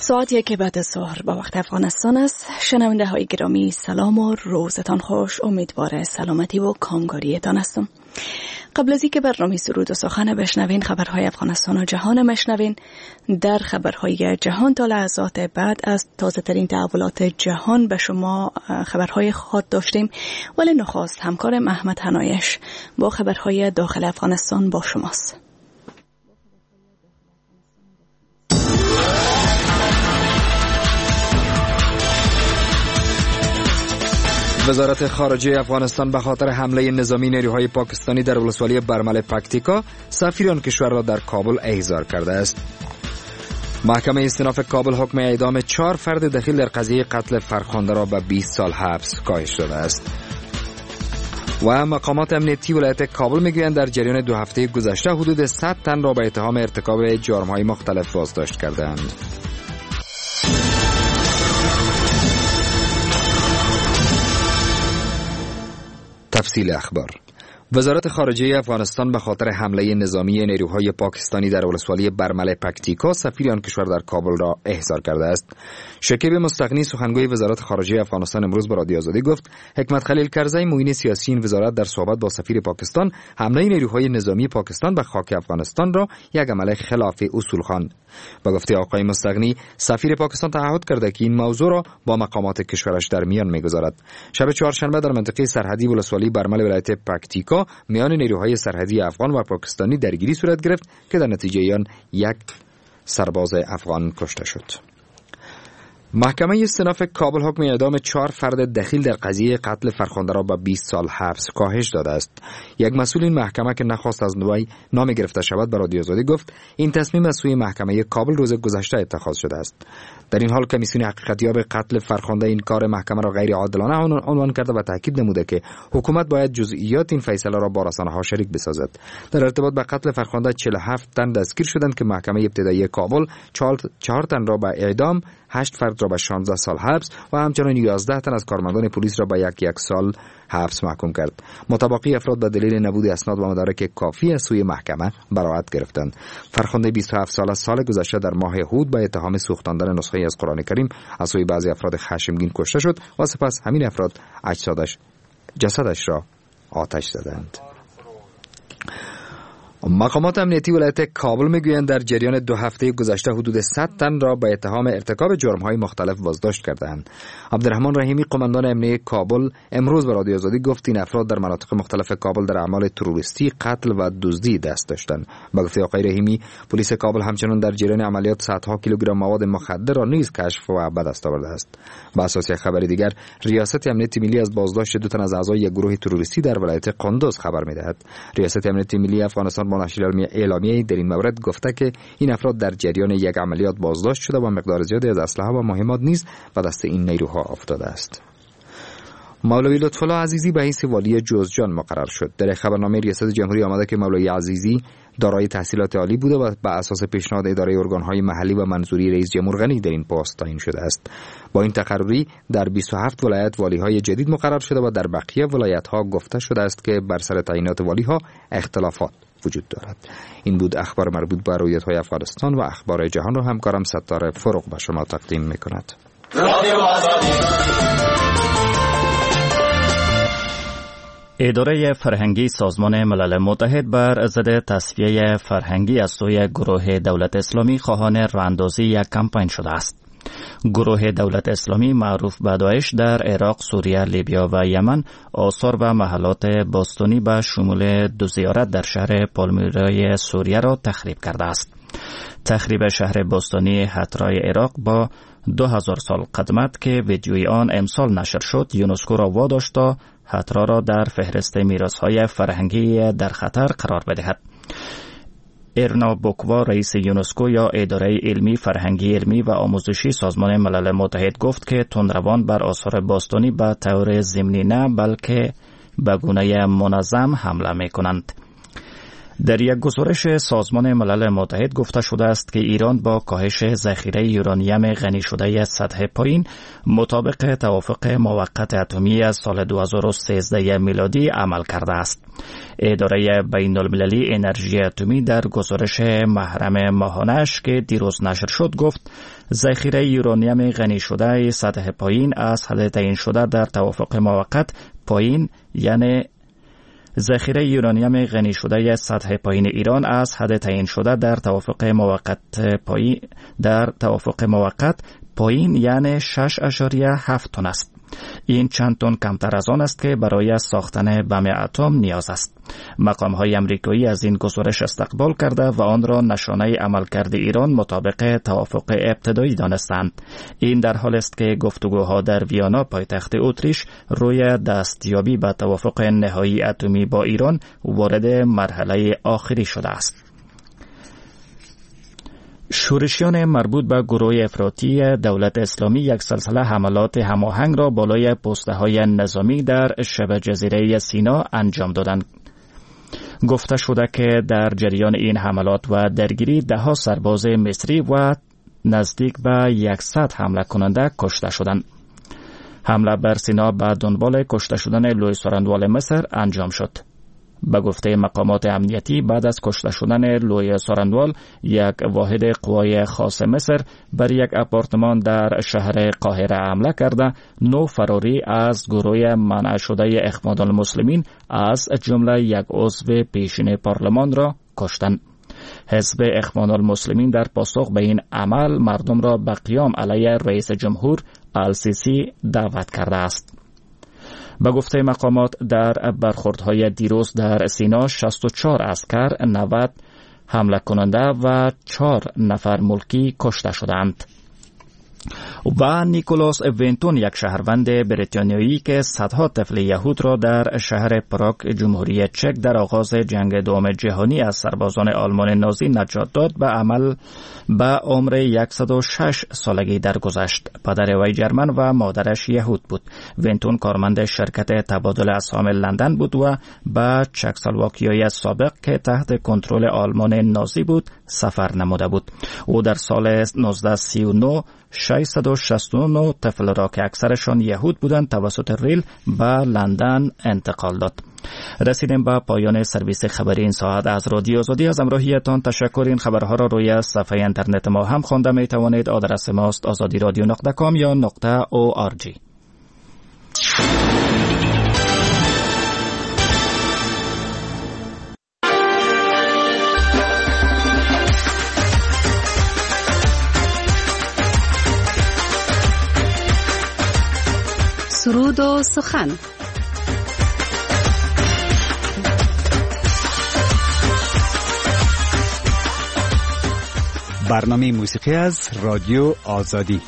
ساعت 1 بعد از ظهر با وقت افغانستان است. شنونده های گرامی سلام و روزتان خوش. امیدوار سلامتی و کامگاریتان هستم. قبل از اینکه برنامه سرود و سخن بشنوین، خبرهای افغانستان و جهان بشنوین. در خبرهای جهان تا لحظات بعد از تازه ترین تحولات جهان به شما خبرهای خاص داشتیم، ولی نخست همکارم احمد حنایش با خبرهای داخل افغانستان با شماست. وزارت خارجه افغانستان به خاطر حمله نظامی نیروهای پاکستانی در ولسوالی برمل پکتیکا سفیر آن کشور را در کابل احضار کرده است. محکمه استئناف کابل حکم اعدام 4 فرد دخیل در قضیه قتل فرخنده را به 20 سال حبس کاهش داده است. و مقامات امنیتی ولایت کابل میگویند در جریان 2 هفته گذشته حدود 100 تن را به اتهام ارتکاب جرم‌های مختلف بازداشت کردند. تفصیل اخبار. وزارت خارجه افغانستان به خاطر حمله نظامی نیروهای پاکستانی در ولسوالی برمل پکتیکا سفیر آن کشور در کابل را احضار کرده است. شکیب مستغنی سخنگوی وزارت خارجه افغانستان امروز به رادیو آزادی گفت حکمت خلیل کرزی معین سیاسی این وزارت در صحبت با سفیر پاکستان حمله نیروهای نظامی پاکستان به خاک افغانستان را یک عمل خلاف اصول خواند. با گفته آقای مستغنی سفیر پاکستان تعهد کرده که این موضوع را با مقامات کشورش در میان میگذارد. شب چهارشنبه در منطقه سرحدی ولسوالی برمل ولایت پکتیکا میان نیروهای سرحدی افغان و پاکستانی درگیری صورت گرفت که در نتیجه آن 1 سرباز افغان کشته شد. محکمه استئناف کابل حکم اعدام 4 فرد دخیل در قضیه قتل فرخنده را به 20 سال حبس کاهش داده است. یک مسئول این محکمه که نخواست از وی نام گرفته شود به رادیو آزادی گفت این تصمیم از سوی محکمه کابل روز گذشته اتخاذ شده است. در این حال کمیسیون حقیقتیاب قتل فرخنده این کار محکمه را غیر عادلانه عنوان کرده و تاکید نموده که حکومت باید جزئیات این فیصله را با رسانه‌ها شریک بسازد. در ارتباط با قتل فرخنده 47 تن دستگیر شدند که محکمه ابتدایی کابل 4 تن را به اعدام، 8 فرد را به 16 سال حبس و همچنین 11 تن از کارمندان پلیس را به 1 سال حبس محکوم کرد. متبقی افراد به دلیل نبود اسناد و مدارک کافی از سوی محکمه براءت گرفتند. فرخنده 27 ساله سال گذشته در ماه هود به اتهام سوختاندن نسخه از قرآن کریم از سوی بعضی افراد خشمگین کشته شد و سپس همین افراد جسدش را آتش زدند. مقامات امنیتی ولایت کابل میگویند در جریان 2 هفته گذشته حدود 100 تن را به اتهام ارتکاب جرم‌های مختلف بازداشت کردند. عبدالرحمن رحیمی قماندان امنیتی کابل امروز به رادیو آزادی گفت این افراد در مناطق مختلف کابل در اعمال تروریستی، قتل و دزدی دست داشتند. با گفته آقای رحیمی پلیس کابل همچنین در جریان عملیات صدها کیلوگرم مواد مخدر را نیز کشف و به دست آورده است. با اساس یک خبر دیگر ریاست امنیت ملی از بازداشت 2 تن از اعضای یک گروه تروریستی در ولایت قندوز خبر می‌دهد. ریاست امنیت ملی افغانستان با نشر اعلامیه در این مورد گفته که این افراد در جریان یک عملیات بازداشت شده و مقدار زیادی از اسلحه و مهمات نیز به دست این نیروها افتاده است. مولوی لطفالله عزیزی به حیث والی جوزجان مقرر شد. در خبرنامه ریاست جمهوری آمده که مولوی عزیزی دارای تحصیلات عالی بوده و بر اساس پیشنهاد اداره ارگان‌های محلی و منظوری رئیس جمهور غنی در این پست تعیین شده است. با این تقرری در 27 ولایت والی‌های جدید مقرر شده و در بقیه ولایت‌ها گفته شده است که بر سر تعیینات والی‌ها اختلافات وجود دارد. این بود اخبار مربوط به رویدادهای افغانستان و اخبار جهان را همکارم ستاره فروغ به شما تقدیم می‌کند. اداره فرهنگی سازمان ملل متحد بر ضد تصفیه فرهنگی از سوی گروه دولت اسلامی خواهان راه‌اندازی یک کمپین شده است. گروه دولت اسلامی معروف به داعش در عراق، سوریه، لیبیا و یمن آثار و محلات باستانی به شمول 2 زیارت در شهر پالمیرای سوریه را تخریب کرده است. تخریب شهر باستانی حترای عراق با 2000 سال قدمت که ویدیوی آن امسال نشر شد، یونسکو را واداشت تا حترا را در فهرست میراث‌های فرهنگی در خطر قرار بدهد. ارنا بوکوا رئیس یونسکو یا اداره علمی فرهنگی علمی و آموزشی سازمان ملل متحد گفت که تندروان بر آثار باستانی به طور ضمنی نه بلکه به گونه منظم حمله می کنند. در یک گزارش سازمان ملل متحد گفته شده است که ایران با کاهش ذخیره یورانیم غنی شده سطح پایین مطابق توافق موقت اتمی از سال 2013 میلادی عمل کرده است. اداره بین المللی انرژی اتمی در گزارش محرم ماهانه‌اش که دیروز نشر شد گفت ذخیره یورانیم غنی شده سطح پایین از حد تعیین شده در توافق موقت پایین، یعنی ذخیره یورانیم غنی شده سطح پایین ایران از حد تعیین شده در توافق موقت پایین یعنی 6.7 تن است. این چند تن کمتر از آن است که برای ساختن بم اتم نیاز است. مقام‌های آمریکایی از این گزارش استقبال کرده و آن را نشانه عملکرد ایران مطابق توافق ابتدایی دانستند. این در حال است که گفتگوها در ویانا پایتخت اتریش روی دستیابی به توافق نهایی اتمی با ایران وارد مرحله آخری شده است. شورشیان مربوط به گروه افراطی دولت اسلامی یک سلسله حملات هماهنگ را بالای پست‌های نظامی در شبه جزیره سینا انجام دادند. گفته شده که در جریان این حملات و درگیری 10 سرباز مصری و نزدیک به 100 حمله کننده کشته شدند. حمله بر سینا به دنبال کشته شدن لوی سارندوال مصر انجام شد. به گفته مقامات امنیتی بعد از کشته شدن لوی سارندوال یک واحد قوای خاص مصر بر یک آپارتمان در شهر قاهره حمله کرده 9 فراری از گروه منع شده اخوان المسلمین از جمله یک عضو پیشین پارلمان را کشتند. حزب اخوان المسلمین در پاسخ به این عمل مردم را به قیام علیه رئیس جمهور السیسی دعوت کرده است. به گفته مقامات در برخوردهای دیروز در سینا 64 عسکر، 90 حمله کننده و 4 نفر ملکی کشته شدند. و نیکولاس وینتون، یک شهروند بریتانیایی که صدها طفل یهود را در شهر پراگ جمهوری چک در آغاز جنگ دوم جهانی از سربازان آلمان نازی نجات داد، به عمر 106 سالگی درگذشت. پدر وی جرمن و مادرش یهود بود. وینتون کارمند شرکت تبادل اسهم لندن بود و به چکسلواکیای سابق که تحت کنترل آلمان نازی بود سفر نموده بود. او در سال 1939 669 طفل را که اکثرشان یهود بودند توسط ریل به لندن انتقال داد. رسیدیم به پایان سرویس خبری این ساعت از رادیو آزادی. از همراهیتان تشکر. این خبرها را روی صفحه اینترنت ما هم خوانده می توانید. آدرس ماست azadiradio.com یا .org. سرود و سخن. برنامه موسیقی از رادیو آزادی.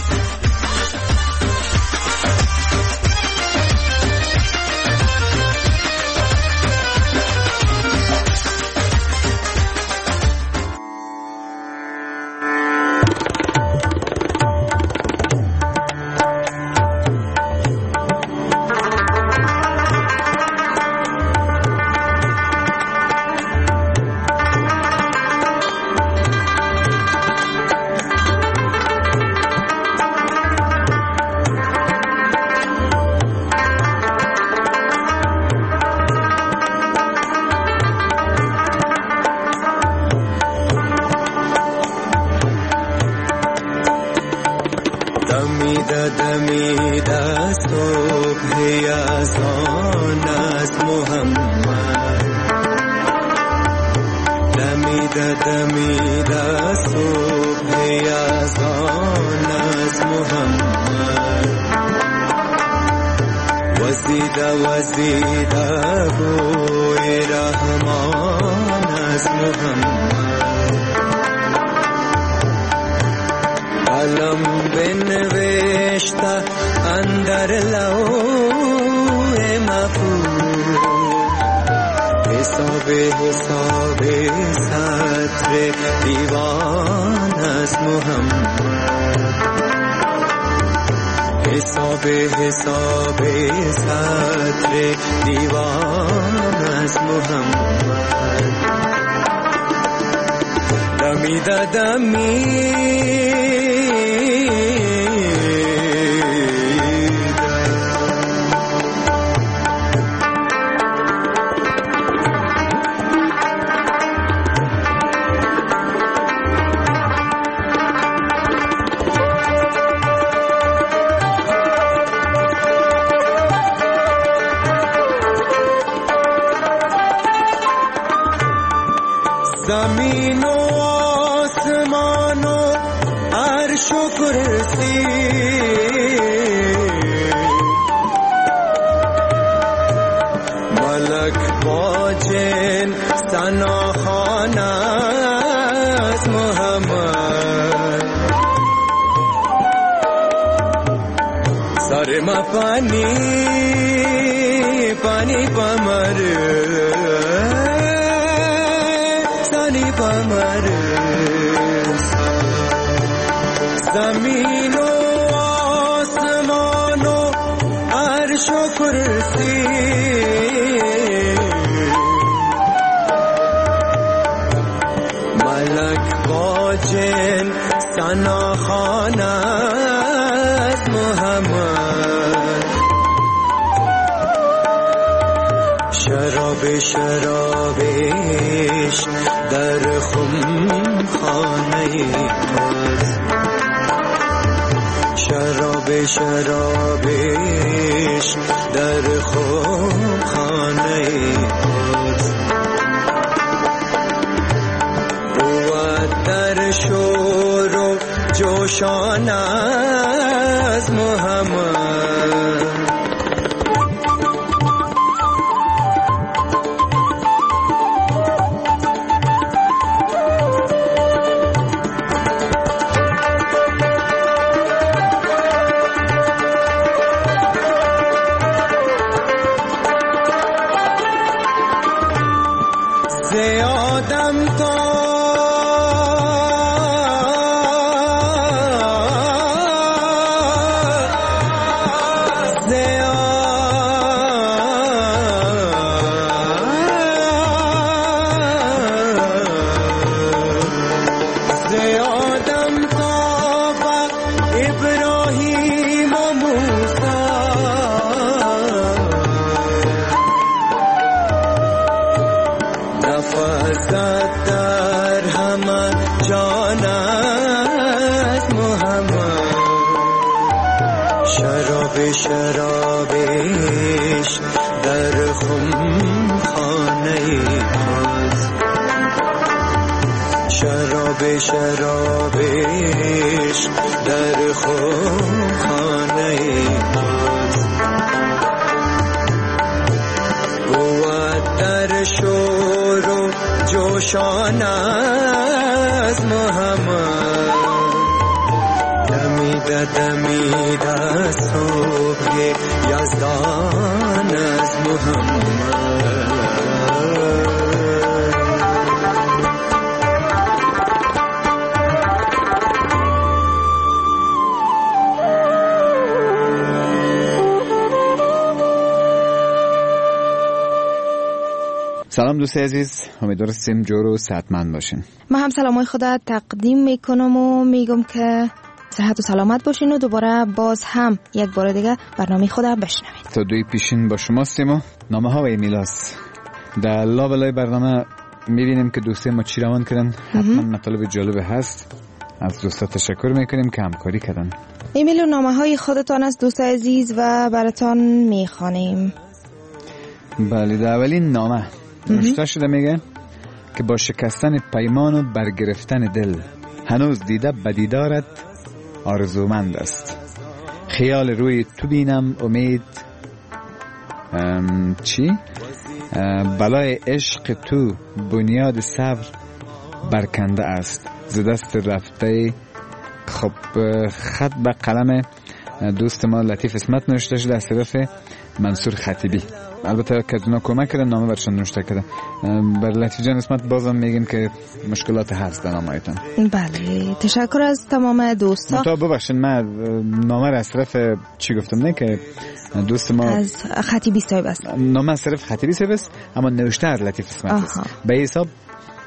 حساب سطر دیوان از محمد دمی دمی زمین و آسمان و عرش و کرسی ملک با جن ثناخوان از محمد سر ما پانی پانی پمر زمین و آسمان و عرش و کرسی ملک با جن ثناخوان از محمد شراب شرابش در خمخانه است شراب شرابش در خمخانه است بود در شور و جوشان از محمد آدم تا ابراهیم و موسی نفست در همه جان از محمد شراب شرابش در خمخانه است شراب شرابش در خمخانه است بود در شور و جوشان از محمد دمیده صبح یزدان از محمد سلام دوست عزیز، امیدوارم جور و صحتمند باشین. من هم سلامای خدا تقدیم میکنم و میگم که صحت و سلامت باشین و دوباره باز هم یک بار دیگه برنامه خدا بشنوید. تا دوی پیشین با شماستیم و نامه ها و ایمیلاست. در لابلای برنامه میبینیم که دوسته ما چی روان کردن. حتما مطالب جالب هست. از دوستا تشکر میکنیم که همکاری کردن. ایمیل و نامه های خودتان از دوست عزیز و براتان میخوانیم. بله، در اولین نامه نوشته شده میگه که با شکستن پیمان و برگرفتن دل هنوز دیده بدیدارت آرزومند است. خیال روی تو بینم امید بلای عشق تو بنیاد صبر برکنده است. ز دست رفته. خب خط به قلم دوست ما لطیف اسمت نوشته شده از طرف منصور خطیبی. البته که اونا کمک کردن نامه برشان نوشته کردن. بر لطیف جان اسمت بازم میگیم که مشکلات هست در نامه‌تون. بله، تشکر از تمام دوستا. تو ببخشید من نامه را از طرف چی گفتم نه که دوست ما از خطیبی صاحب است. نامه از طرف خطیبی صاحب است اما نوشته از لطیف اسمت است. به حساب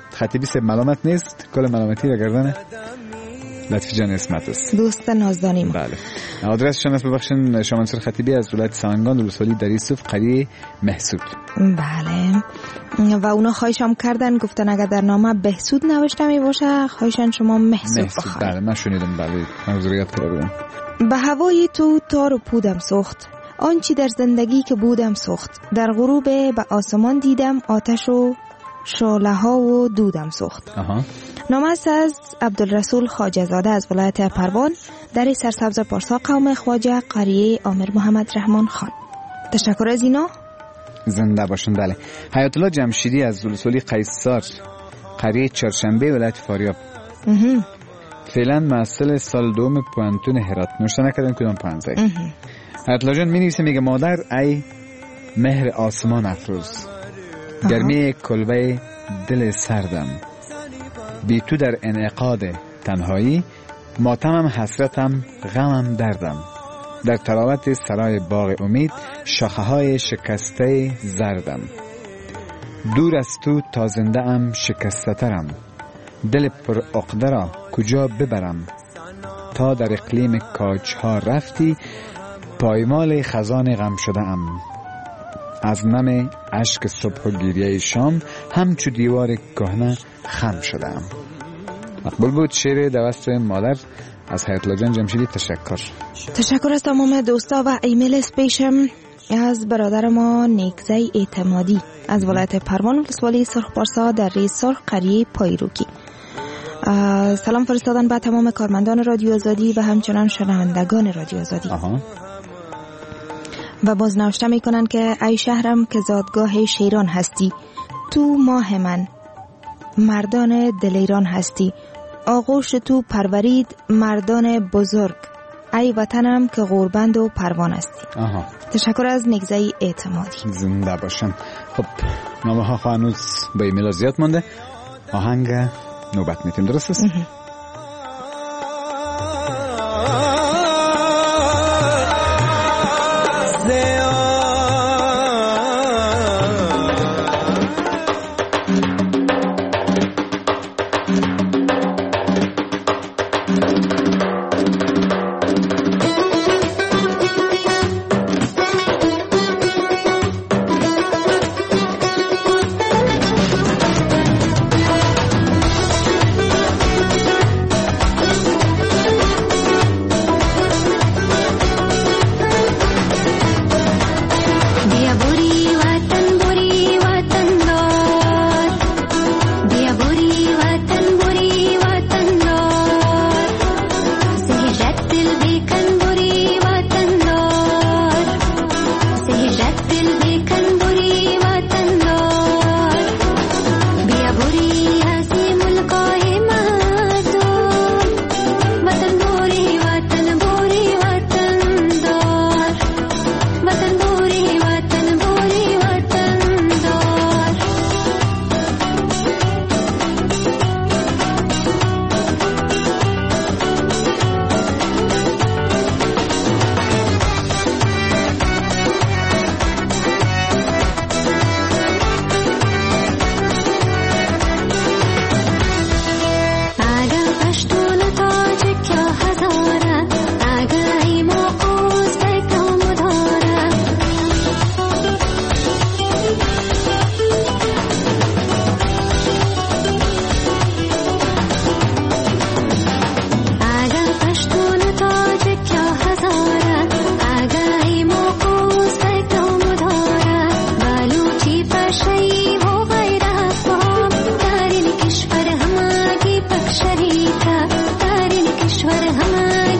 خطیبی سب ملامت نیست، کل ملامتی و گردن لطفی جان اسمت است. دوست نازدانیم. بله. آدرسشان است ببخشید شاه منصور خطیبی از ولایت سمنگان ولسوالی در یوسف قریه محسود. بله. و اونا خواهشم کردن گفتن اگر در نامه بهسود نوشته می باشه خواهشن شما محسود بخواهید. بله من شنیدم. بله من ضروریات کردم. به هوای تو تار و پودم سوخت، آنچی در زندگی که بودم سوخت، در غروب به آسمان دیدم آتش و شعله ها و دودم سوخت. نامه است از عبدالرسول خواجه زاده از ولایت پروان در سرسبز پارسا قوم خواجه قریه آمر محمد رحمان خان. تشکر از اینا. زنده باشن. بله. حیات الله جمشیدی از ولسوالی قیصر قریه چهارشنبه ولایت فاریاب. فعلا محصل سال دوم پوانتون هرات. نوشته نکردن کدام پانزه. حیات الله جان می نویسه میگه مادر ای مهر آسمان افروز، گرمی کلبه دل سردم، بی تو در انعقاد تنهایی، ماتمم حسرتم غمم دردم، در تراوت سرای باغ امید شاخه های شکسته زردم، دور از تو تا زنده ام شکسته ترم، دل پر عقده را کجا ببرم، تا در اقلیم کاج ها رفتی پایمال خزان غم شده ام، از نم اشک صبح و گریه شام همچو دیوار کهنه خم شدم. مقبول بود شعر دوست مادر از حیات الله جان جمشیدی. تشکر از تمام دوستا و ایمیل اسپیشم از برادر ما نیکزی اعتمادی از ولایت پروان ولسوالی سرخ پارسا در ری سرخ قریه پایروکی. سلام فرستادن به تمام کارمندان رادیو آزادی و همچنان شنوندگان رادیو آزادی. و باز نوشته میکنن که ای شهرم که زادگاه شیران هستی، تو ماه من مردان دل ایران هستی، آغوش تو پرورید مردان بزرگ، ای وطنم که غربند و پروان هستی. تشکر از نگزهی اعتمادی. زنده باشن. خب نامه ها هنوز به ایمیل زیاد مانده. آهنگ نوبت میتونیم. درست است؟ शरीका तारिन किश्वर हमारी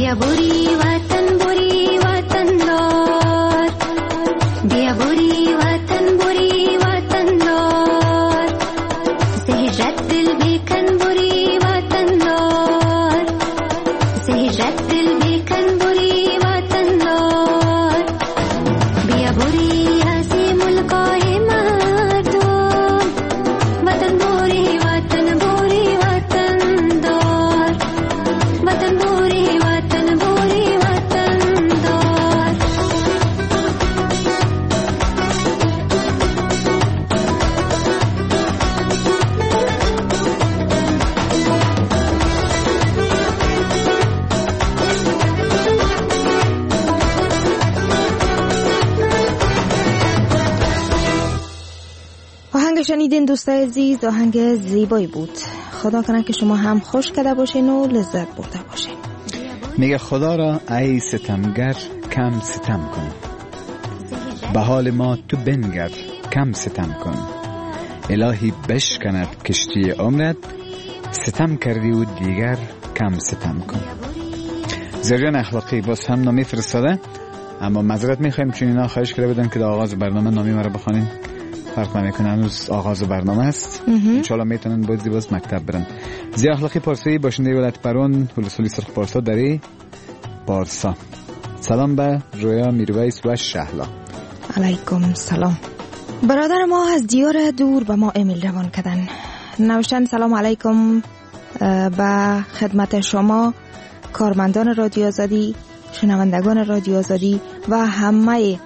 بیا بوری وطن بوری وطن دار، بیا بوری وطن بوری وطن دار، ز هجرت دل بیکن بوری وطن دار، ز هجرت دل بیکن بوری وطن دار، بیا بوری از ملکای مردم وطن بوری وطن بوری وطن دار، وطن بوری وطن بوری وطن دار. آهنگ شنیدین دوستای عزیز، آهنگ زیبایی بود. خدا کنه که شما هم خوش کرده باشین و لذت برده باشین. میگه خدا را ای ستمگر کم ستم کن، به حال ما تو بنگر کم ستم کن، الهی بشکند کشتی عمرت، ستم کردی و دیگر کم ستم کن. زریان اخلاقی باز هم نامی فرستاده، اما معذرت میخوایم چون اینا خواهش کرده بودن که در آغاز برنامه نامی مرا بخوانین. فرق نمیکنه، هنوز آغاز برنامه است. انشالله میتونن باز مکتب برن. زی اخلاقی پارسی باشنده ولایت پرون ولسوالی سرخ پارسا دری پارسا. سلام به رویا میرویس و شهلا. علیکم سلام. برادر ما از دیار دور به ما ایمیل روان کردن. نوشتن سلام علیکم به خدمت شما کارمندان رادیو آزادی، شنوندگان رادیو آزادی و همه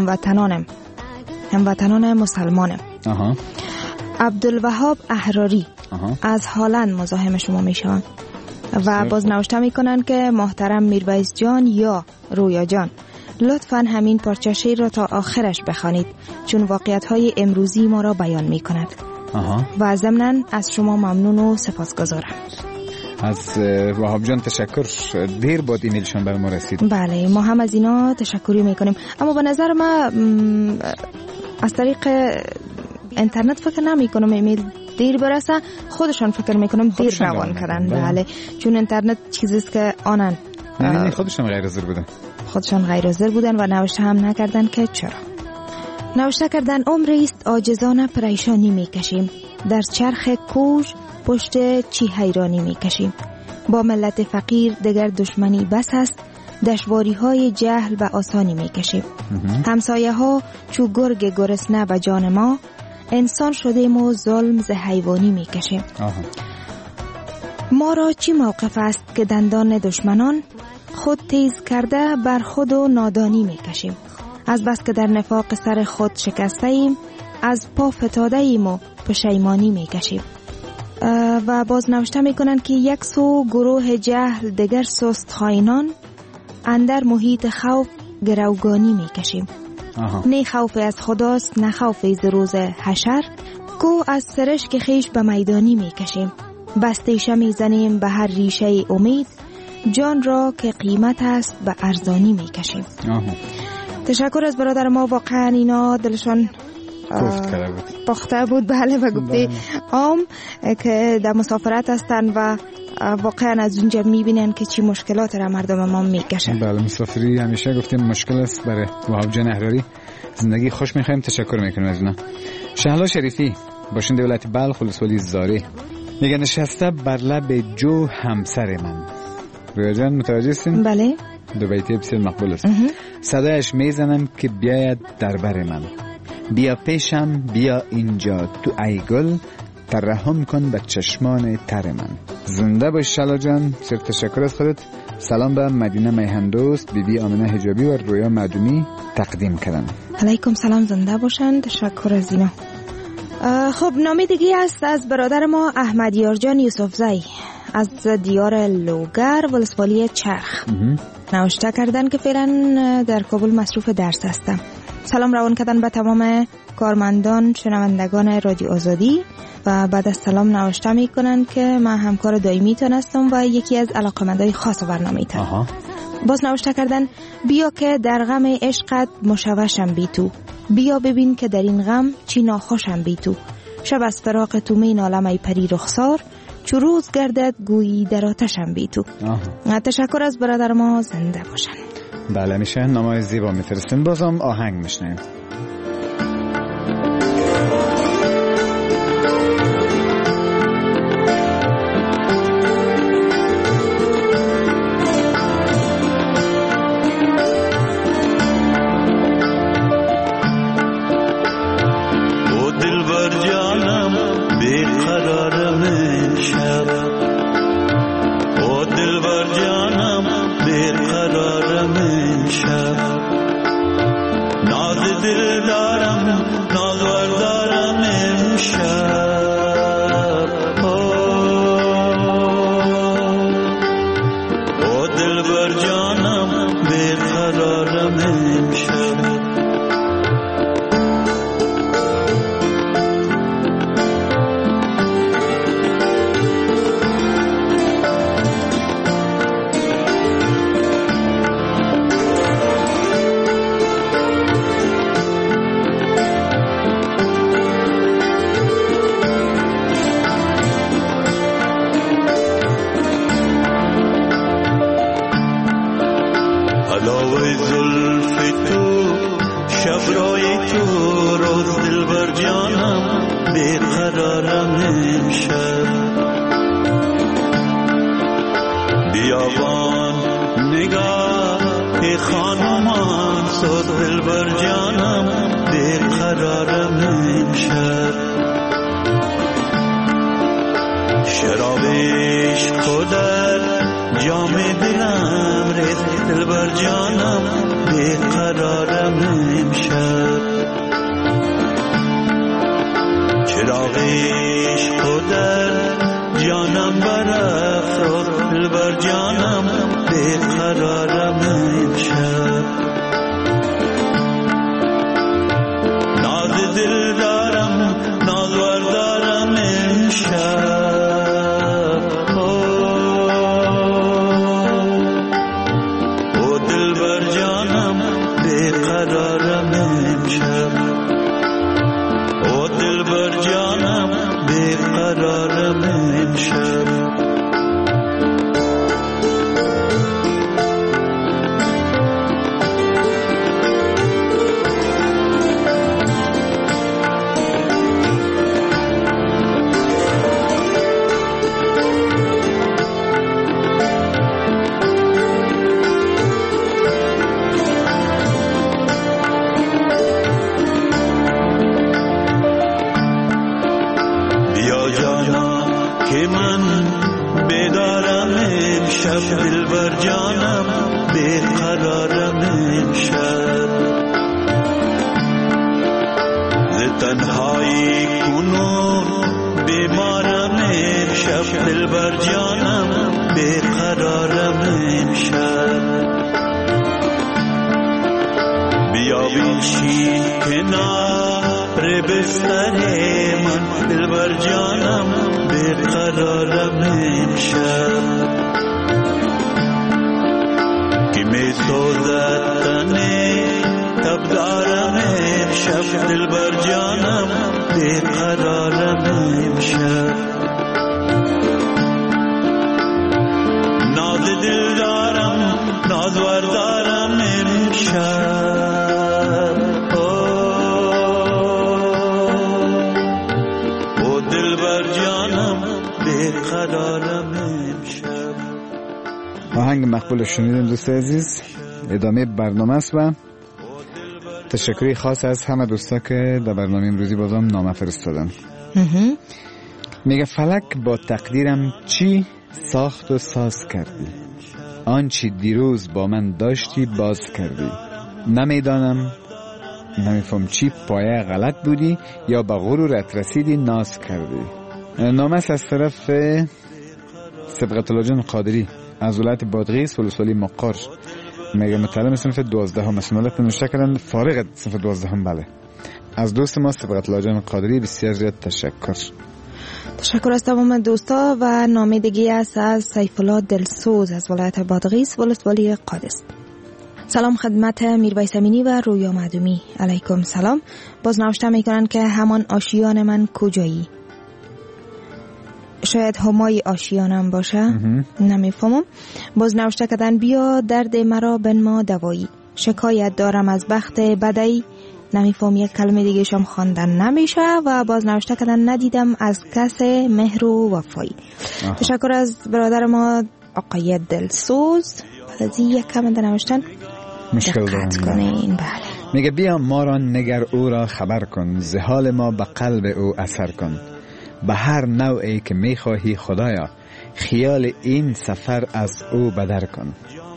هموطنان مسلمان. عبدالوهاب احراری از هالند مزاحم شما میشوند و باز نوشته میکنن که محترم میرویس جان یا رویا جان، لطفاً همین پارچه شعر را تا آخرش بخوانید چون واقعیت‌های امروزی ما را بیان میکند. و ضمناً از شما ممنون و سپاسگزارم. از وهاب جان تشکر، دیر بود ایمیلشون بر ما رسید. بله، ما هم از اینا تشکری میکنیم، اما به نظر ما از طریق اینترنت فکر نمی کنم ایمیل دیر برسه، خودشان فکر میکنم دیر روان کردن. بله، چون اینترنت چیزیست که آنن. نه خودشان غیر حاضر بودن و نوشته هم نکردن که چرا. نوشته کردن عمری است عاجزانه پریشانی میکشیم، در چرخ کوژ پشت چی حیرانی میکشیم، با ملت فقیر دگر دشمنی بس است، دشواری های جهل و آسانی میکشیم. همسایه ها چو گرگ گرسنه به جان ما، انسان شدیم و ظلم ز حیوانی میکشیم. ما را چی موقف است که دندان دشمنان، خود تیز کرده بر خود و نادانی میکشیم. از بس که در نفاق سر خود شکسته ایم، از پا فتاده ایم و پشیمانی میکشیم. و باز نوشته میکنن که یک سو گروه جهل دگر سست خائنان، اندر محیط خوف گروگانی میکشیم. نه خوف از خداست نه خوف از روز حشر، گو از سرشک خیش به میدانی میکشیم. بستیشه میزنیم به هر ریشه امید، جان را که قیمت است به ارزانی میکشیم. تشکر از برادر ما، واقعا اینا دلشان باخته بود. بله، و گفته عام که در مسافرت هستن و واقعا از اونجا میبینن که چی مشکلات را مردم ما میکشن. بله، مسافری همیشه گفتیم مشکل است برای وهاب جان احراری. زندگی خوش میخوایم، تشکر میکنیم از اونا. شهلا شریفی باشنده ولایت بلخ ولسوالی زاری میگه نشسته بر لب جو همسر من. رویا جان متوجه هستین؟ بله، دو بیتی بسیار مقبول است. صدایش میزنم که بیاید در بر من، بیا پیشم بیا اینجا تو ای گل، ترحم کن به چشمان تر من. زنده باش شهلا جان، سر تشکر از خودت. سلام به مدینه میهندوست، بیبی آمنه حجابی و رویا مدونی تقدیم کردن. علیکم سلام، زنده باشن. تشکر از اینا. خب نامی دیگه است از برادر ما احمد یارجان یوسفزی از دیار لوگر ولسوالی چرخ. نوشته کردن که فعلا در کابل مصروف درس هستم. سلام روان کردن به تمام کارمندان شنوندگان رادیو آزادی و بعد از سلام نوشته میکنن که من همکار دائمی تان هستم و یکی از علاقمندای خاص برنامه تان. باز نوشته کردن بیا که در غم عشقت مشوشم بی تو، بیا ببین که در این غم چی ناخوشم بی تو، شب از فراق تو می نالم ای پری رخسار، چو روز گردد گویی در آتشم بی تو. تشکر از برادر ما، زنده باشن. بله میشه نامای زیبا میفرستیم. بازم آهنگ میشنیم. آهنگ مقبول شنیدیم دوست عزیز. ادامه برنامه است و تشکری خاص از همه دوستا که در برنامه امروزی بازم نامه فرستادن. میگه فلک با تقدیرم چی ساخت و ساز کردی، آنچی دیروز با من داشتی باز کردی، نمیدانم نمیفهم چی پایه غلط بودی یا به غرورت رسیدی ناز کردی. نامه از طرف سبقت الله جان قادری از ولایت بادغیس ولسوالی مقار. میگه متعلم صنف 12 مسئولت نوشته کردن، فارغ صنف 12. بله، از دوست ما سبقت الله جان قادری بسیار زیاد تشکر از تمام دوستا. و نامه دیگه است از سیف الله دلسوز از ولایت بادغیس ولسوالی قادس. سلام خدمت میربای امینی و رویا معدومی. علیکم سلام. باز نوشته میکنن که همان آشیان من کجایی، شاید همای آشیانم باشه. نمیفهمم. باز نوشته کردن بیا درد مرا بنما دوایی، شکایت دارم از بخت بدی. نمیفهم یک کلمه دیگه شم خواندن نمیشه. و باز نوشته کردن ندیدم از کس مهر و وفایی. تشکر از برادر ما آقای دلسوز. بعد از یک کلمه نوشتن مشکل کنین. بله. میگه بیا ما را نگر او را خبر کن، ز حال ما به قلب او اثر کن. به هر نوعی که میخواهی خدایا، خیال این سفر از او بدر کن.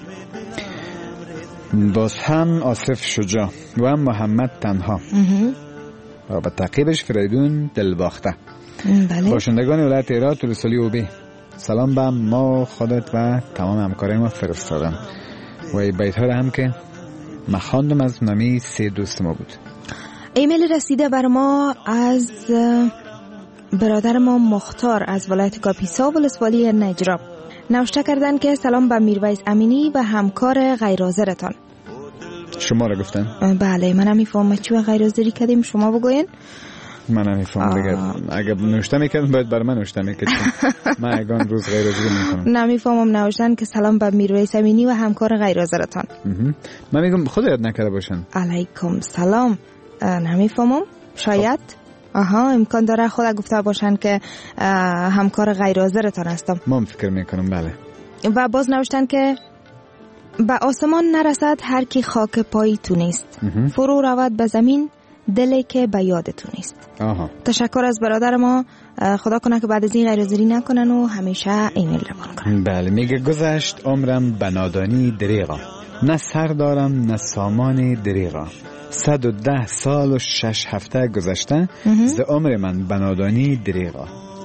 باز هم آصف شجاع و هم محمد تنها و به تعقیبش فریدون دلباخته. بله. باشندگان ولایت هرات و رسولی اوبی، سلام به ما، خودت و تمام همکارای ما فرستادم. و این بیت ها هم که ما خواندم از نامی 3 دوست ما بود. ایمیل رسیده بر ما از برادر ما مختار از ولایت کاپیسا ولسوالی نجراب. نوشته کردن که سلام به میرویس امینی و همکار غیرحاضرتان. شما را گفتن؟ بله. من نمیفهمم چی غیر حاضری کردیم، شما بگوین. من نمیفهمم دیگه. اگه نوشته میکردم باید بر من نوشته میکردم. من اگان روز غیر حاضری میکنم. نمیفهمم. نوشتن که سلام به میرویس امینی و همکار غیر حاضرتان. من میگم خود یاد نکرده باشن. علیکم سلام. نمیفهمم. شاید امکان داره خود گفته باشن که همکار غیر حاضرتان هستم. من فکر میکنم. بله. و باز نوشتن که به آسمان نرسد هر کی خاک پای تو نیست، فرو رود به زمین دلی که به یاد تو نیست. تشکر از برادر ما. خدا کنه که بعد از این غیرحاضری نکنن و همیشه ایمیل روان کنن. بله. میگه گذشت عمرم به نادانی دریغا، نه سر دارم نه سامان دریغا. 110 سال و 6 هفته گذشته ز عمر من به نادانی دریغا.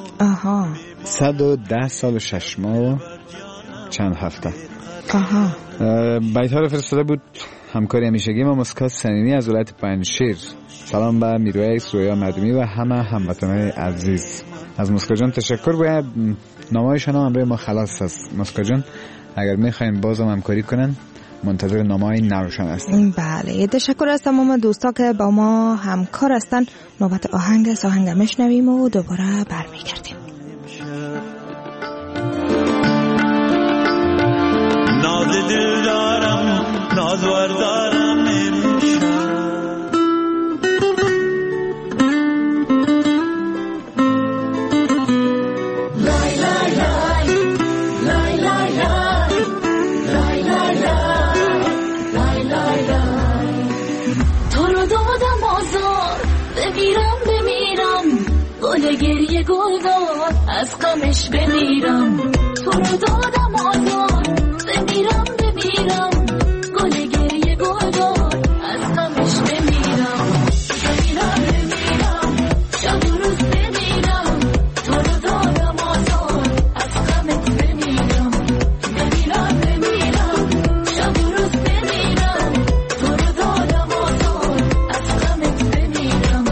110 سال و 6 ماه و چند هفته. بیت ها رو فرستاده بود همکاری همیشگی ما مسکات سنینی از ولایت پنجشیر. سلام به میرویس رویا مردمی و همه هموطنان عزیز. از مسکات جان تشکر. باید نامه‌هایشان هم برای ما خلاص است. مسکات جان اگر میخواین بازم همکاری کنن منتظر نامه‌های نوشان هستیم. بله. تشکر از تمام دوستا که با ما همکار هستن. نوبت آهنگ میشنویم و دوباره برمیگردیم. ناز دل دارم، نازور دارم امشب. لای لای لای لای لای لای لای لای لای لای. تو رو دادم آزار، بمیرم گل گریه گل دار، از غمش بمیرم. تو رو دادم آزار، بمیرم گل گریه گل دار، از غمش بمیرم. شب و روز بمیرم. تو رو دادم آزار، از غمت بمیرم. شب و روز بمیرم. تو رو دادم آزار، از غمت بمیرم.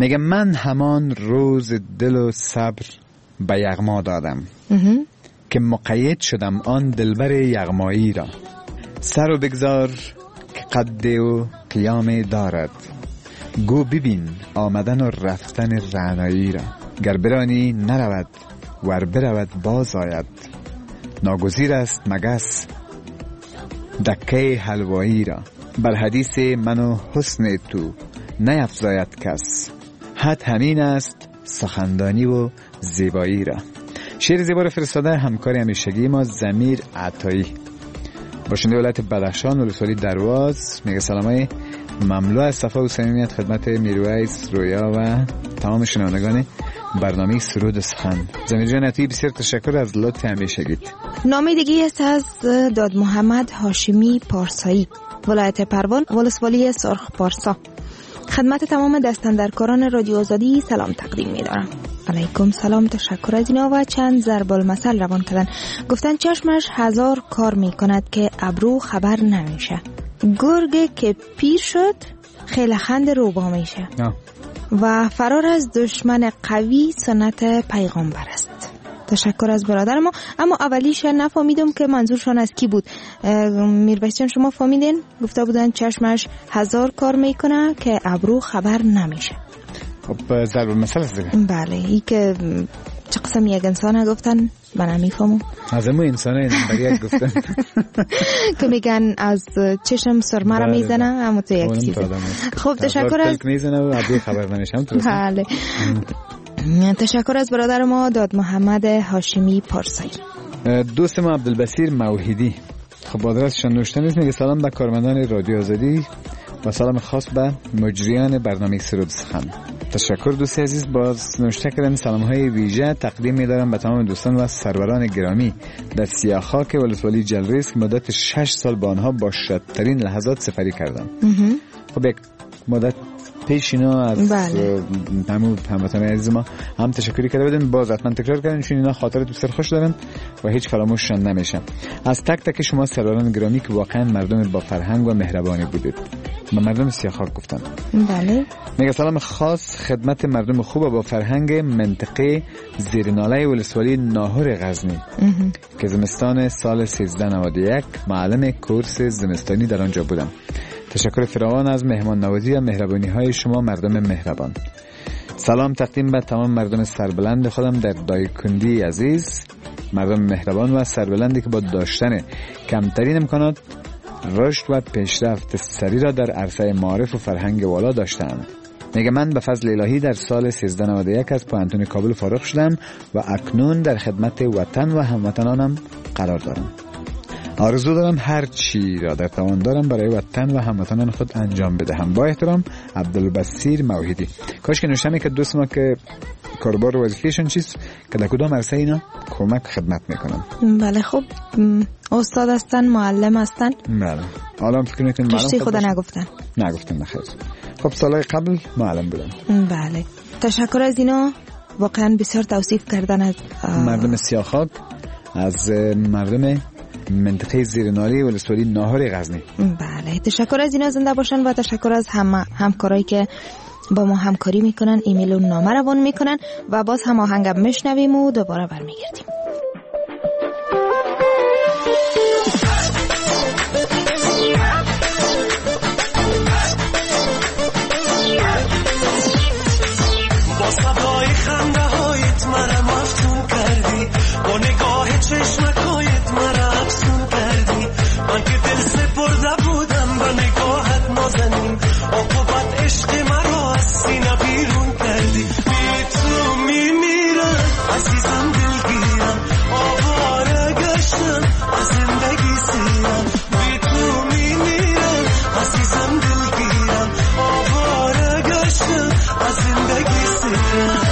میگه من همان روز دل و صبر به یغما دادم که مقید شدم آن دلبر یغمایی را. سر و بگذار که قد و قیام دارد، گو ببین آمدن و رفتن رعنایی را. گر برانی نرود ور برود باز آید، ناگزیر است مگس دکه حلوایی را. بر حدیث من و حسن تو نیفزاید کس، حد همین است سخندانی و زیبایی را. شعر زیبا را فرستاده همکار همیشگی ما ضمیر عطایی، باشنده ولایت بدخشان ولسوالی درواز. میگه سلامای مملو از صفا و صمیمیت خدمت میرویس رویا و تمام شنوندگان برنامه سرود سخن. ضمیر جان عطایی بسیار تشکر از لطف همیشگیت. نامه دیگه است از داد محمد هاشمی پارسایی، ولایت پروان ولسوالی سرخ پارسا. خدمت تمام دستاندرکاران رادیو آزادی سلام تقدیم می‌دارم. علیکم سلام، تشکر از اینا و چند ضرب المثل روان کردن. گفتن چشمش 1000 کار میکند که ابرو خبر نمیشه. گرگ که پیر شد خیلخند روبا میشه. و فرار از دشمن قوی سنت پیغمبر است. تشکر از برادر ما. اما اولیش نفهمیدم که منظورشان از کی بود. میرویس جان شما فهمیدین؟ گفته بودن چشمش 1000 کار میکنه که ابرو خبر نمیشه. خب ضرب المثل است دیگه. بله، ای که چه قسم یک انسان گفتن من نمیفهمم. از امو انسان این گفتن که میگن از چشم سرمه را میزنه، اما تو یک چیزی. خب تشکر از میزنه و ابرو خبر نمیشه. بله، تشکر از برادر ما داد محمد هاشمی پارسایی. دوست ما عبدالبصیر موحدی، خب آدرسشان نوشته نیست. میگه سلام به کارمندان رادیو آزادی و سلام خاص به مجریان برنامه سرود سخن. تشکر دوست عزیز. باز نوشته کردن سلام‌های ویژه تقدیم می‌دارم به تمام دوستان و سروران گرامی در سیاخاک ولسوالی جلریز که مدت 6 سال با آنها با شدترین لحظات سفری کردم. خب یک مدت پیش اینا از هموطن عزیز ما هم تشکری کرده بودن، باز حتما تکرار کردن چون اینا خاطرات بسیار خوش دارن و هیچ فراموششان نمیشه. از تک تک شما سروران گرامی که واقعا مردم با فرهنگ و مهربانی بودید. ما مردم سیاخاک گفتن. بله. میگه سلام خاص خدمت مردم خوب و با فرهنگ منطقه زیرناله ولسوالی ناهور غزنی که زمستان سال 1391 معلم کورس زمستانی در آنجا بودم. تشکر فراوان از مهمان نوازی و مهربانی های شما مردم مهربان. سلام تقدیم به تمام مردم سربلند خودم در دایکندی عزیز، مردم مهربان و سربلندی که با داشتن کمترین امکانات رشد و پیشرفت سریع را در عرصه معارف و فرهنگ والا داشتند. میگه من به فضل الهی در سال 1391 از پوهنتون کابل فارغ شدم و اکنون در خدمت وطن و هموطنانم قرار دارم. آرزو دارم هر چی را در توان دارم برای وطن و هموطنان خود انجام بدهم. با احترام عبدالبصیر موحدی. کاش که نوشتم که دوست ما که کاربار و وظیفه‌شون چیست که در کدام عرصه اینا کمک خدمت میکنن. بله خب استاد هستن، معلم هستن. بله. حالا فکر میکنین معلم کشتی خدا نگفتن بخیر. خب سالهای قبل معلم بودم. بله. تشکر از اینا. واقعا بسیار توصیف کردن از مردم سیاخاک، از مردم منطقه زیرناله ولسوالی ناهور غزنی. بله، تشکر از اینا. زنده باشن و تشکر از همکارایی که با ما همکاری میکنن، ایمیل و نامه روان میکنن و باز هم آهنگم میشنویم و دوباره برمیگردیم. با صدای خنده هایت مرا مفتون کردی، با نگاه چشمکایت مرا افسون کردی. من که دل سپرده بودم به نگاهت نازنین، عاقبت عشق مرا از سینه بیرون کردی. بی تو میمیرم عزیزم، دلگیرم آواره گشتم از زندگی سیرم. بی تو میمیرم عزیزم، دلگیرم آواره گشتم از زندگی سیرم.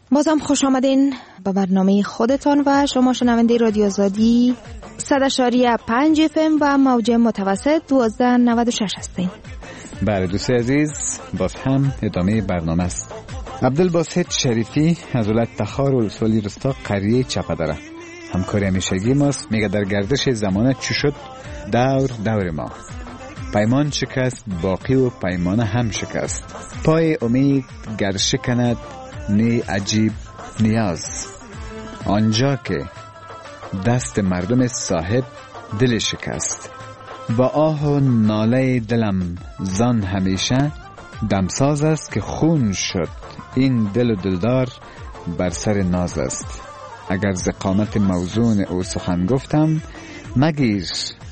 بازم خوش آمدین به برنامه خودتان و شما شنونده رادیو آزادی 100.5 FM و موج متوسط 1296 هستین. بله دوست عزیز، باز هم ادامه برنامه است. عبدالباسط شریفی از ولایت تخار ولسوالی رستا قریه چپدره همکاری همیشگی ماست. میگه در گردش زمانه چی شد دور ما، پیمان شکست باقی و پیمان هم شکست، پای امید گر شکند نی عجیب نیاز، آنجا که دست مردم صاحب دل شکست، با آه و ناله دلم زان همیشه دمساز است که خون شد این دل و دلدار بر سر ناز است. اگر ز قامت موزون او سخن گفتم مگیر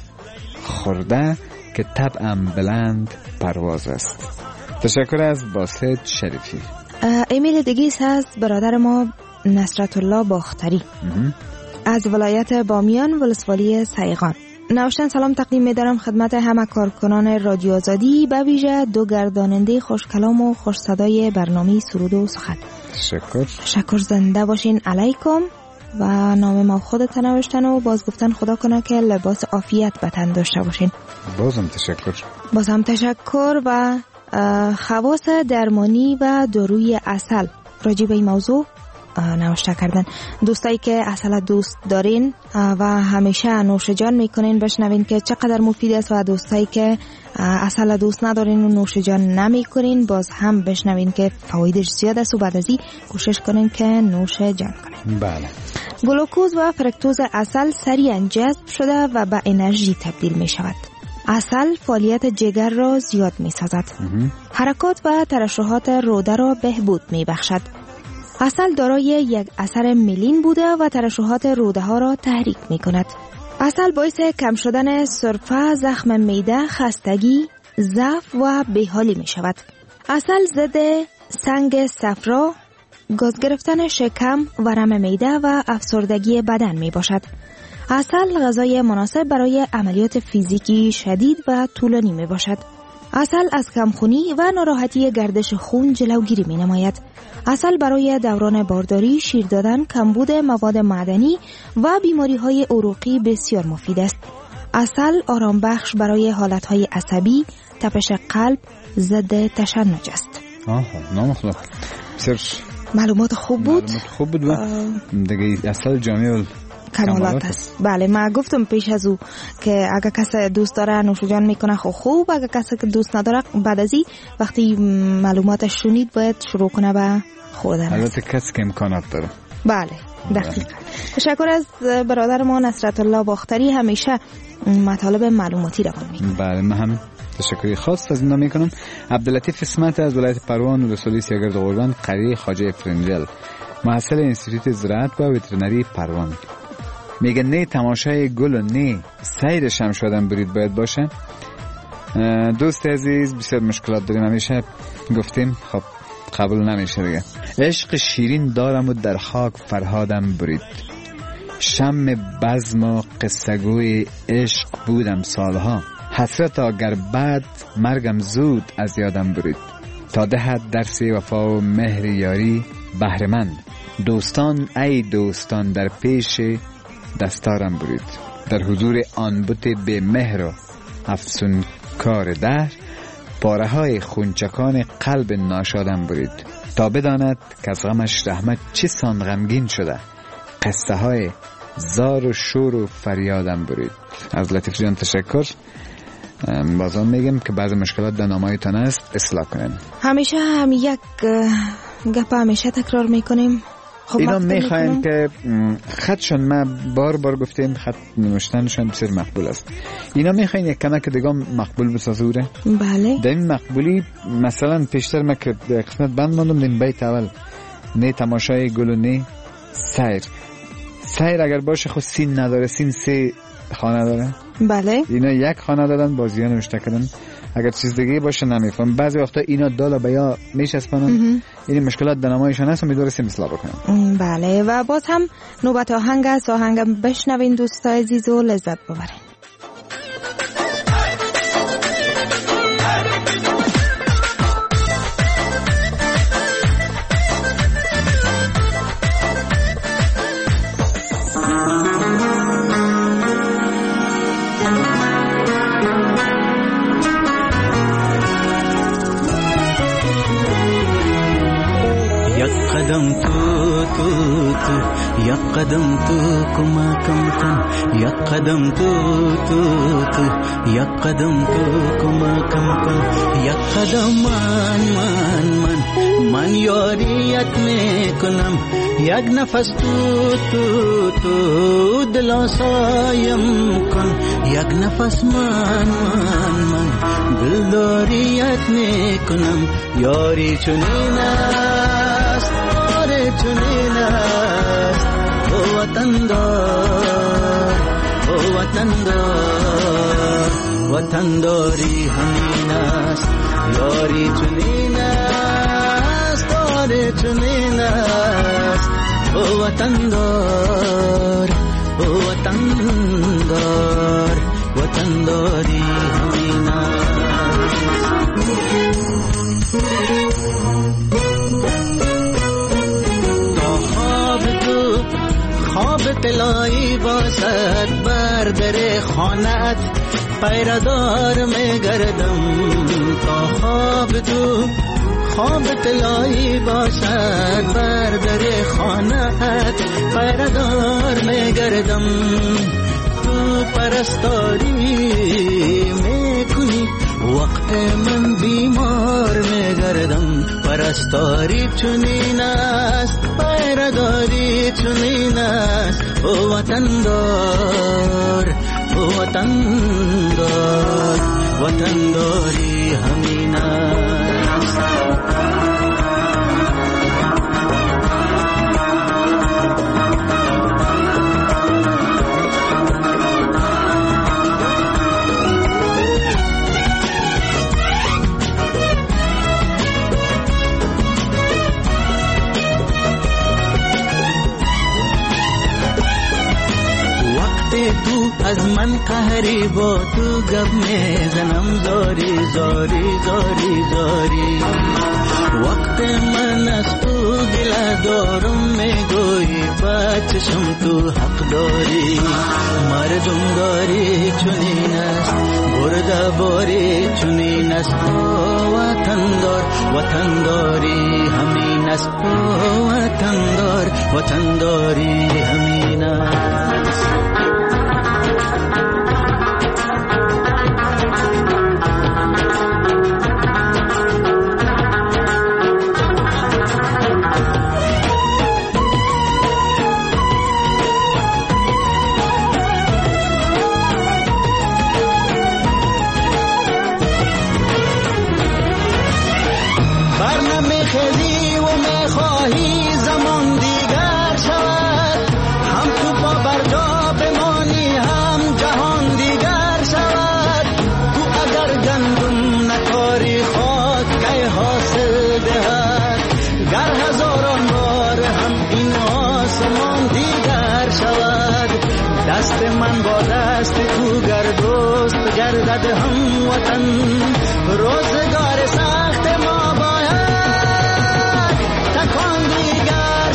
خورده که طبعم بلند پرواز است. تشکر از باسط شریفی. ایمیل دیگه هست برادر ما نصرت الله باختری از ولایت بامیان ولسوالی سیغان. نوشتن سلام تقدیم می‌دارم خدمت همه کارکنان رادیو آزادی، به ویژه دو گرداننده خوشکلام و خوش صدای برنامه سرود و سخن. تشکر زنده باشین علیکم. و نام ما خودت نوشتن و باز گفتن خدا کنه که لباس عافیت به تن داشته باشین. بازم تشکر و خواص درمانی و داروی عسل راجع به این موضوع نوشته کردن. دوستایی که عسل دوست دارین و همیشه نوش جان میکنین بشنوین که چقدر مفید است، و دوستایی که عسل دوست ندارین و نوش جان نمیکنین باز هم بشنوین که فوایدش زیاد است و بعد از این کوشش کنین که نوش جان کنین. بله. گلوکوز و فرکتوز عسل سریعا جذب شده و به انرژی تبدیل می شود. عسل فعالیت جگر را زیاد می سازد. حرکات و ترشحات روده را بهبود می بخشد. عسل دارای یک اثر ملین بوده و ترشحات روده ها را تحریک می کند. عسل باعث کم شدن سرفه، زخم معده، خستگی، ضعف و بیحالی می شود. عسل ضد سنگ صفرا، گاز گرفتن شکم، ورم معده و افسردگی بدن می باشد. عسل غذای مناسب برای عملیات فیزیکی شدید و طولانی می باشد. عسل از کمخونی و ناراحتی گردش خون جلوگیری می نماید. عسل برای دوران بارداری، شیر دادن، کمبود مواد معدنی و بیماری های عروقی بسیار مفید است. عسل آرام بخش برای حالت های عصبی، تپش قلب، ضد تشنج است. نامخلق. معلومات خوب بود و دیگه عسل جامع کمالات است. بله، من گفتم پیش از او که اگه کسی دوست داره نوش جان میکنه خوب، اگه کسی که دوست نداره بعد از این وقتی معلوماتش شنید باید شروع کنه به خوردن. البته کسی که امکانات داره. بله دقیقاً. تشکر از برادر ما نصرت الله باختری، همیشه مطالب معلوماتی روان میکنه. بله، من هم تشکری خاص از اینا میکنم. عبداللطیف اسمت از ولایت پروان ولسوالی سیاگرد قربان قریه خواجه فرنجل، محصل انستیتوت زراعت و وترنری پروان، میگه نه تماشای گل و نه سیرش هم شدن برید باید باشه. دوست عزیز، بسیار مشکلات داریم، همیشه گفتیم خب قبول نمیشه دیگه. عشق شیرین دارم و در خاک فرهادم برید، شم بزم و قصه‌گوی عشق بودم سالها، حسرت اگر بعد مرگم زود از یادم برید، تا دهد درس وفا و مهر یاری بهر من، دوستان ای دوستان در پیش دستارم برید، در حضور آن بت به مهر و افسون کار دهر، پاره های خونچکان قلب ناشادم برید، تا بداند که از غمش رحمت چه سان غمگین شده، قصه های زار و شور و فریادم برید. از لطیف جان تشکر. بازم میگم که بعض مشکلات در نامه‌تان است اصلاح کنین. همیشه هم یک گپ همیشه تکرار میکنیم. اینا میخوایم که خطشون، ما بار گفتیم خط نوشتنشون بسیار مقبول است، اینا میخواین یک کمک دیگه مقبول بسازوره. بله، در این مقبولی مثلا پیشتر ما که قسمت بند ماندم دین بیت اول نه تماشای گل و نه سیر اگر باشه خود سین نداره، سین سه خانه داره. بله، اینا یک خانه دادن بازیان نوشته کردن، اگر چیز دیگه باشه نمیفهم. بعضی وقتا اینا دالا بیا میشسپنن، این مشکلات در نمایشان هست، امیدوارم اصلاح بکنم. بله، و باز هم نوبت آهنگ است، آهنگم بشنوین دوستای عزیز و لذت ببرین. یک قدم تو کمکم کن یک قدم تو یک قدم تو کمکم کن یک قدم من یاریت میکنم یک نفس تو دل آسایم کن یک نفس من دلداریت میکنم یاری چنین است یاری چنین است او وطندار او وطندار وطنداری همین است یاری چنین است یاری چنین است او وطندار او وطندار وطنداری همین است خواب طلایی باشد بر در خانت پیردار میگردم تا خواب طلایی باشد بر در خانت پیردار میگردم تو پرستاری میکنی وقت من بیمار میگردم پرستاری چنین است پیرداری چنین است او وطندار او وطندار وطنداری همین است تو از من قهری با تو گپ میزنم زاری زاری زاری زاری وقت من از تو گله دارم میگویی بچشم تو حق داری مردم داری چنین است برده باری چنین است وطندار وطنداری همین است وطندار وطنداری همین است دست من با دست تو گردوست گردد هم وطن روزگار سخت ما باید تکان دیگر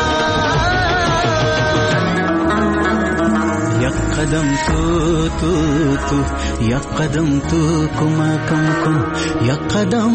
شود یک قدم تو یک قدم تو کمکم کن یک قدم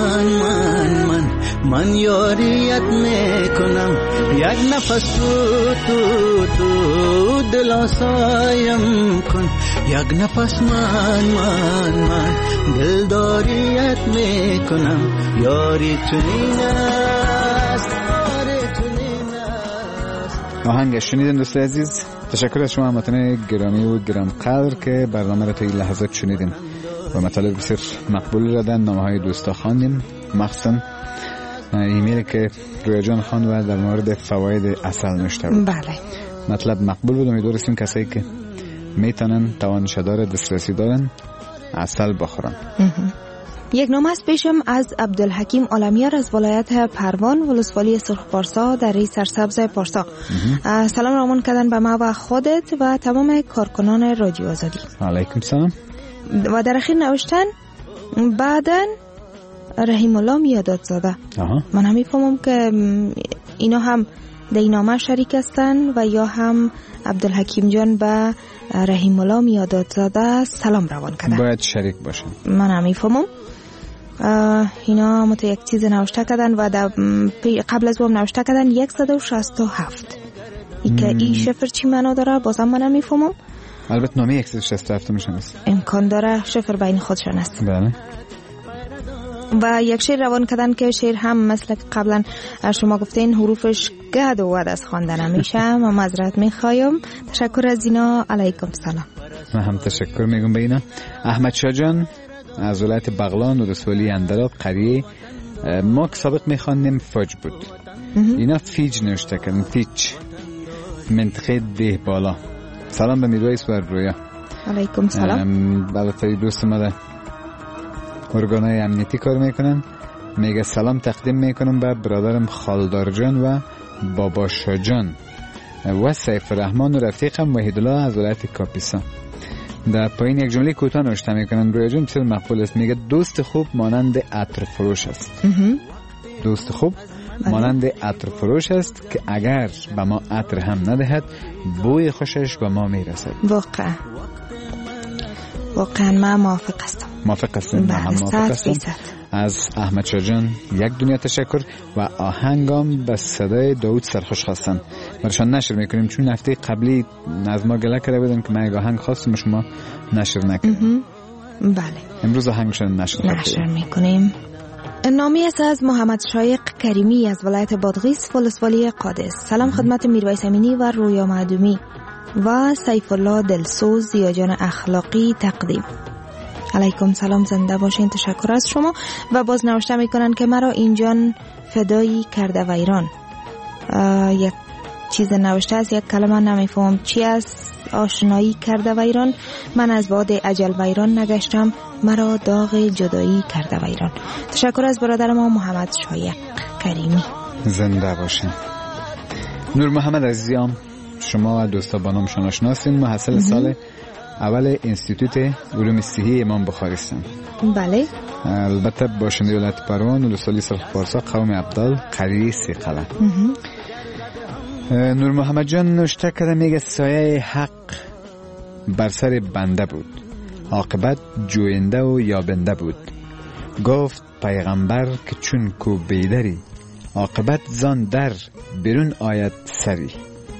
من یاریت میکنم یک نفس تو دل آسایم کن یک نفس من دلداریت میکنم یاری چنین است یاری چنین است. آهنگ شنیدن دوست عزیز، تشکر از شما هموطنان گرامی و گرانقدر که برنامه را تا این لحظات شنیدین و مطالب بسیار مقبول ردن. نامه های دوستا خواندیم، مخصوصا ایمیل که رویا جان خواند و در مورد فواید عسل نوشته بود. بله، مطلب مقبول بود. امیدواریم کسایی که میتونن توانشدار دسترسی دارن عسل بخورن. یک نامه است پیشم از عبدالحکیم عالمیار از ولایت پروان ولسوالی سرخ پارسا در سرسبز پارسا. سلام رامون کردن به ما و خودت و تمام کارکنان رادیو آزادی. علیکم سلام. و در اخیر نوشتن بعدن رحیم الله میادات زاده. من هم میفهمم که اینا هم در این نامه شریک هستن و یا هم عبدالحکیم جان به رحیم الله میادات زاده سلام روان کردن. باید شریک باشن. من هم میفهمم. اینا متو یک چیز نوشته کردن و قبل از اون نوشته کردن 167. ای که ای شفر چی معنا داره بازم من نمیفهمم. البته نامی 167 میشن است. امکان داره شفر بین خودشان است. بله. و یک شعر روان کردن که شعر هم مثل قبلا شما گفتین حروفش گد و ود از خواندن میشه. من معذرت میخوایم. تشکر از اینا. علیکم سلام. من هم تشکر میگم به اینا. احمد شاه جان از ولایت بغلان و ولسوالی اندراب قریه ما که سابق میخواندیم فاج بود. اینا فیج نوشته کردن. فیج منطقه ده بالا. سلام به میرویس و رویا. علیکم سلام. البته دوست ما در ارگانهای امنیتی کار میکنن. میگه سلام تقدیم میکنم به برادرم خالدار جان و بابا شاه جان و سیف الرحمن و رفیقم وحیدالله از ولایت کاپیسا. در پایین یک جمله کوتاه نوشته میکنن. رویا جان بسیار مقبول است. میگه دوست خوب مانند عطر فروش است. دوست خوب مانند عطر فروش است که اگر به ما عطر هم ندهد بوی خوشش به ما میرسد. واقعا من موافق هستم. موافق هستم. از احمد شاه جان یک دنیا تشکر و آهنگام به صدای داوود سرخوش خواستم. برشان نشر میکنیم چون هفته قبلی از ما گله کرده بودن که من یک آهنگ خواستم شما نشر نکنیم. بله. امروز آهنگشان نشر میکنیم. نامی است از محمد شایق کریمی از ولایت بادغیس ولسوالی قادس. سلام خدمت میرویس امینی و رویا معدومی و سیف الله دلسوز زیاجان اخلاقی تقدیم. علیکم سلام. زنده باشین. تشکر از شما. و باز نوشته میکنن که مرا اینجان فدایی کرده و ایران. یک چیز نوشته است یک کلمه نمیفهم چی است. آشنایی کرده و ایران. من از باد اجل و ایران نگشتم مرا داغ جدایی کرده و ایران. تشکر از برادر ما محمد شایق کریمی. زنده باشین. نور محمد عزیزم شما دوستا با نام شناسین. محصل سال اول انستیتوت علوم صحی امام بخاری هستم. بله. البته باشنده ولایت پروان ولسوالی سرخ پارسا قوم عبدال قریه سیقله. نور محمد جان نوشته کرده میگه سایه حق بر سر بنده بود عاقبت جوینده و یابنده بود. گفت پیغمبر که چون کو بیدری عاقبت زان در بیرون آید سری.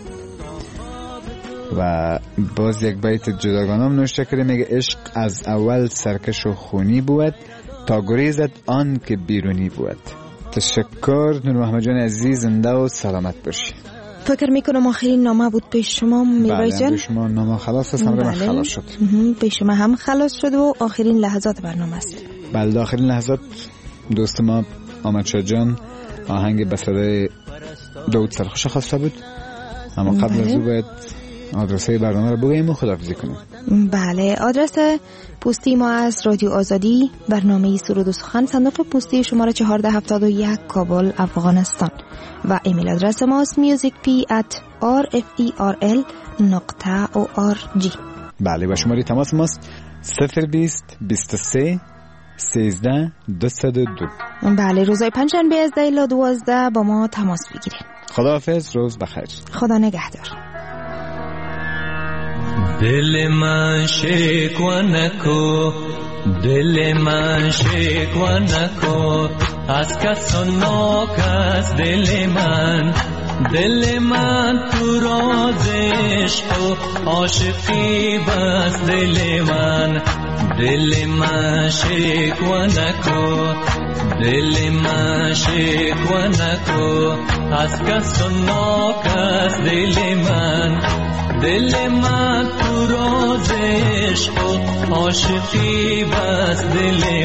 و باز یک بیت جداگانم نوشته کرده میگه عشق از اول سرکش و خونی بود تا گریزت آن که بیرونی بود. تشکر نور محمد جان عزیز. زنده و سلامت باشی. فکر میکنم آخرین نامه بود پیش شما میرویس جان. بله پیش شما نامه خلاص است. من خلاص شد. پیش شما هم خلاص شد و آخرین لحظات برنامه است. بله آخرین لحظات دوست ما احمد شاه جان آهنگ به صدای داوود سرخوش خواسته بود. اما قبل از او باید آدرس برنامه رو بگیم و خداحافظی کنیم. بله آدرس پستی ما از رادیو آزادی برنامه سرود و سخن صندوق پستی شماره 1471 کابل افغانستان و ایمیل آدرس ما است musicp@rferl.org. بله و شماره تماس ماست 020 23 13 202. بله روزهای پنجشنبه از 10 تا 12 با ما تماس بگیرید. خداحافظ. روز بخیر. خدا نگهدار. دل من شکوه نکو دل من شکوه نکو از کس و ناکس دل من تو راز عشق و عاشقی بس دل من شکوه نکو دل من شکوه نکو از کس و ناکس دل من تو راز عشق و عاشقی بس دل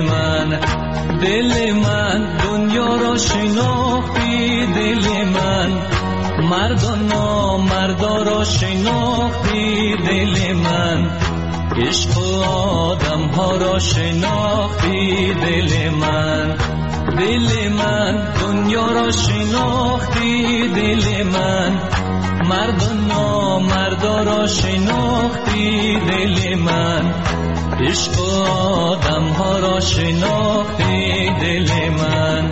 من دنیا را شناختی دل من مرد و نامردا را شناختی دل من عشق و آدم ها را شناختی دل من دنیا را شناختی دل من مرد و نامردا را شناختی دل من عشق و آدم ها را شناختی دل من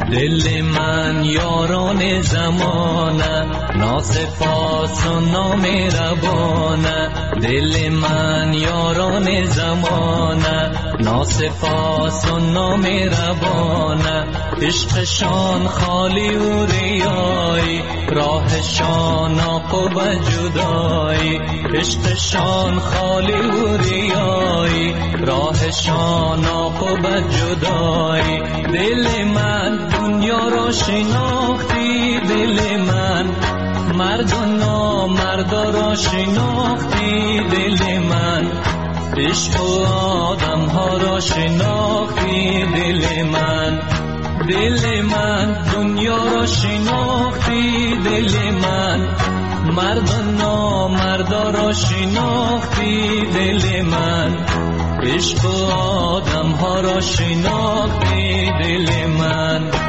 دل من یاران زمانه، ناسپاس و نامهربانه. دل من یاران زمانه، ناسپاس و نامهربانه. عشقشان خالی و ریایی، راهشان عاقبت جدایی. عشقشان خالی و ریایی، راهشان عاقبت جدایی. دل من دنیا را شناختی، دل من مرد و نامردا را شناختی. دل من عشق و آدم ها را شناختی. دل من دنیا را شناختی. دل من مرد و نامردا را شناختی. دل من عشق و آدم ها را شناختی. دل من